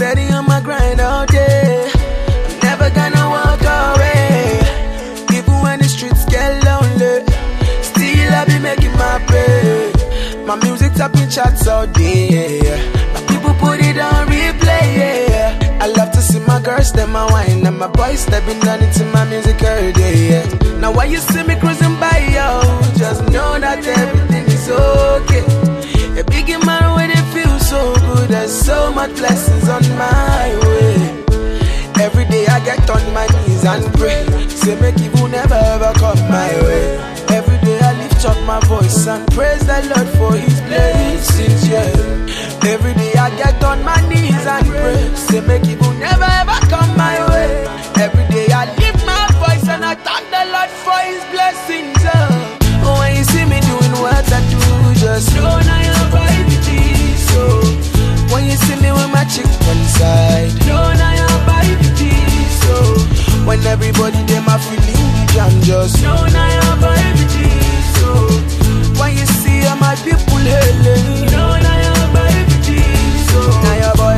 steady on my grind all day. I'm never gonna walk away. Even when the streets get lonely, still I be making my pay. My music tapping charts all day. My people put it on replay. I love to see my girls, them my wine, and my boys stepping on into my music every day. Now while you see me cruising by, yo, just know that everything is okay. A big man when it feels so good, there's so much blessings on my way. Every day I get on my knees and pray, say make evil never ever come my way. Every day I lift up my voice and praise the Lord for His blessings, yeah. Every day I get on my knees and pray, say make evil never ever come my way. Every day I lift my voice and I thank the Lord for His blessings, yeah. When you see me doing what I do, just know now you're vibing, so when you see me with my chick on side, know now you're vibing, so when everybody them are feeling the jam, just know now you're vibing, so when you see all my people hailing, know now you're vibing, so now you're boy,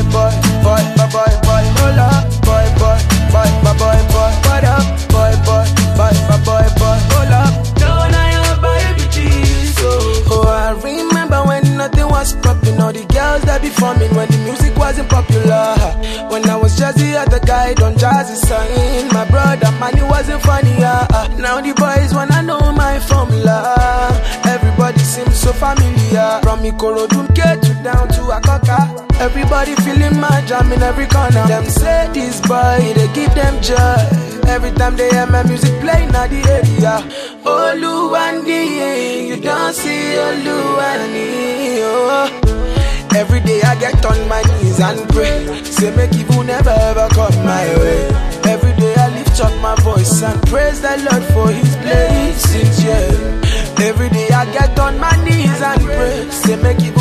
hold up, boy, what up, boy, hold up, know now you're vibing, so oh, I remember when nothing was popping, all the girls that be forming when the music wasn't popular. When I was just the other guy, don't jazzy sign. My brother, man, it wasn't funny. Now the boys wanna know my formula. Everybody seems so familiar. From Ikorodu get you down to Akoka. Everybody feeling my jam in every corner. Them say this boy, they give them joy. Every time they hear my music playing at the area. Oluwandi, you don't see Oluwandi, oh. Every day I get on my knees and pray, say make evil never ever come my way. Every day I lift up my voice and praise the Lord for His blessings, yeah. Every day I get on my knees and pray, say make evil